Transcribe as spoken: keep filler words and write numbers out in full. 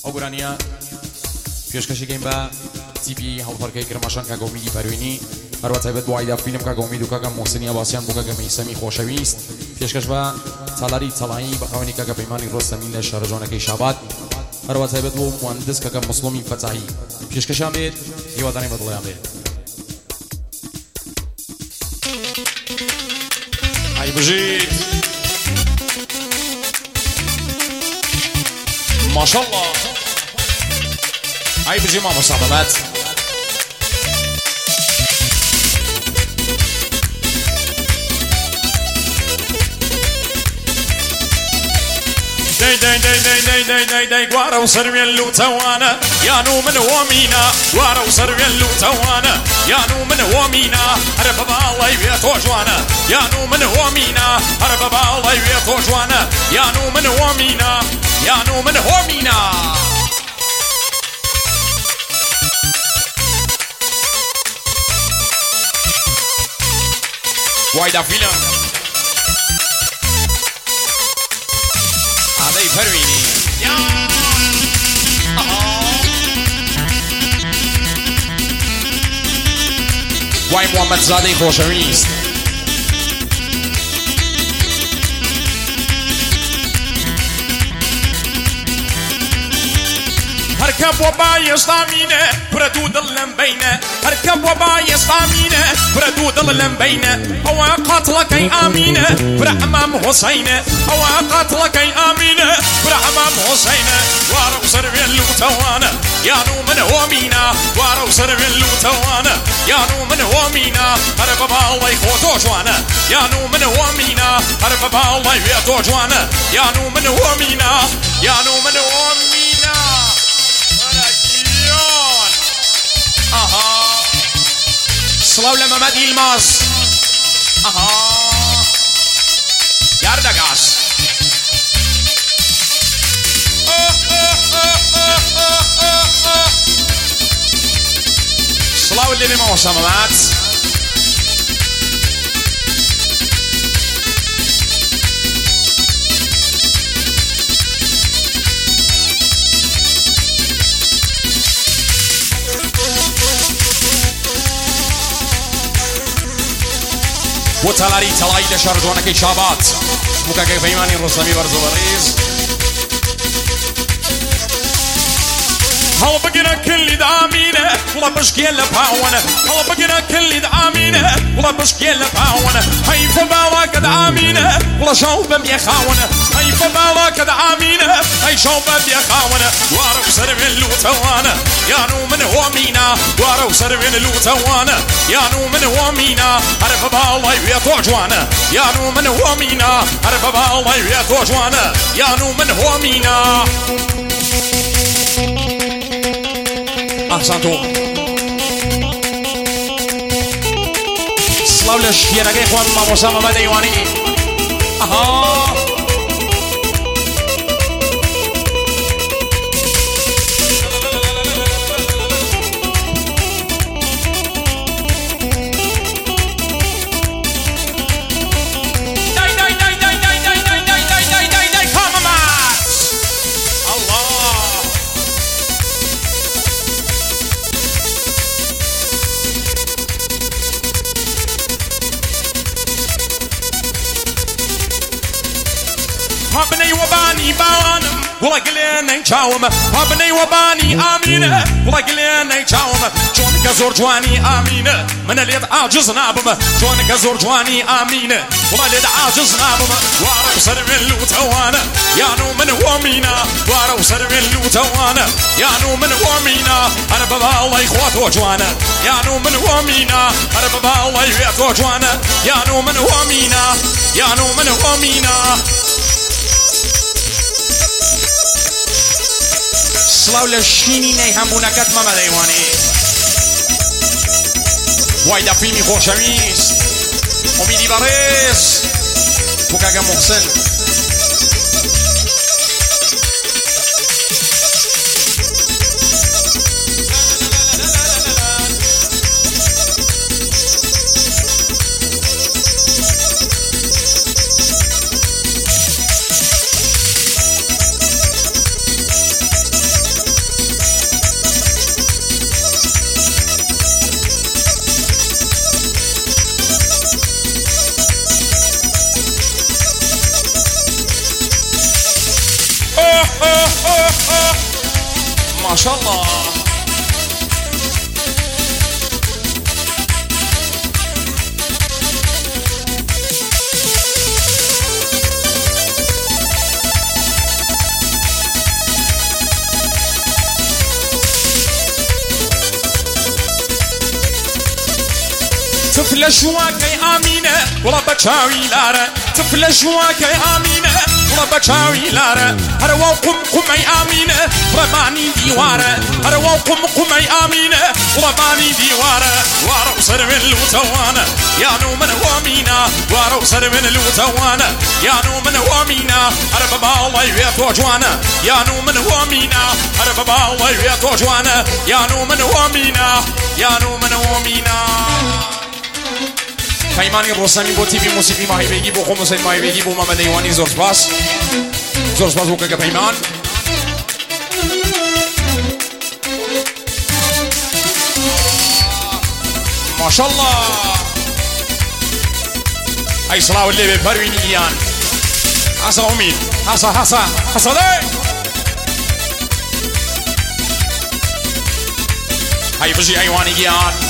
ئەوبرانیە پێشکەشێکین بە تیپی هەڵفەرکەی کرماشان کاکە ئومیدی پەروێنی هەروە تایبەت بۆ ئایدا فیلم کاکە ئومید و کاکە محسنی عەباسیان بۆ کاکە مەیسەمی خۆشەویست پێشکەش بە سالاری چەڵایی بەخاوەنی کاکە پەیمانی ڕۆستەمین لە شارە جوانەکەی شابات هەروە تایبەت بۆ مهندس کاکە مسلمی فەتاحی پێشکەشیان بێت هیوادارین بەدڵیان بێت ئای بژیت ماشاءالله ئای بژی مامۆستا بەبات داي داي داي داي داي داي داي داي قوارا وصربي اللوتوانا يا نو من ومينا قوارا وصربي اللوتوانا يا نو من ومينا هرب بالله يبيتو جوانا يا نو من ومينا هرب بالله يبيتو جوانا يا نو من ومينا يا نو من ومينا وايدا فيلم هذا فرويني يا واي محمد زادي خوشويست هركب وباي صامينه بردود اللمبينه هركب وباي صامينه بردود اللمبينه هو قتلك اي امينه برحمام حسينه هو قتلك اي امينه برحمام حسينه وارو سربي اللوتوانا يا نو من ومينا وارو سربي اللوتوانا يا نو من ومينا هرب بالله يخوتو جوانا يا نو من ومينا هرب بالله يبيتو جوانا يا نو من ومينا يا نو من ومينا اها سلاو لمحمد يلماز اها ياردقاس سلاو اللي ما وصممات وتلاري تلاي لشار جوانكي شابات مكاكي فيماني الرسامي برزو بريز هل بقنا كل دامينه ولا بشكي لباونه هل بقنا كل دامينه ولا بشكي لباونه هاي فبالك دامينه ولا شوب بيخاونه هاي فبالك دامينه هاي شوب بيخاونه وارو سرب اللوتوانا يا نو من ومينا وارو سرب اللوتوانا يا نو من ومينا عرف بالله يبيتو جوانا يا نو من ومينا عرف بالله يبيتو جوانا يا نو من ومينا أحسنتم سلاو للشيرة إخوان ما مسامة ما ديواني أها هبني وباني بانم ولا قلنا يجاوم هبني وباني آمينة ولا قلنا يجاوم جون كزور جواني آمينة من اللي عاجز نابم جون كزور جواني آمينة ولا اللي عاجز نابم وارو سرب اللوتوانا يا نو من ومينا وارو سرب اللوتوانا يا نو من ومينا أنا بابا الله يخواتو جوانا يا نو من ومينا أنا بابا الله يخواتو جوانا يا نو من ومينا يا نو من ومينا سلاو للشيني نيهم بونكت ماما ديواني وايدا فيلمي خوشويست أميدي باريس بوكاكا محسن شاء الله. تفل شواكي آمينة ولا بكاوي لارا تفل شواكي آمينة ولا بكاوي لارا هروا قم قمي آمينة رماني ديوارا هروا قم قمي آمينة رماني ديوارا وارو سر من الوتوانا يا نو من وامينا وارو سر من الوتوانا يا نو من وامينا هرب بالله يويتو جوانا يا نو من وامينا هرب بالله يويتو جوانا يا نو من وامينا يا نو من وامينا. پیمانی روسانی با تیوی موسیقی ماهی بگی با خود حسین ماهی بگی با محمد ایوانی زور سپاس زور سپاس بکنه که پیمان ماشالله ای صلاح اللي بفرويني ايان حسا امين حسا حسا حسا لي هاي بجي ايواني ايان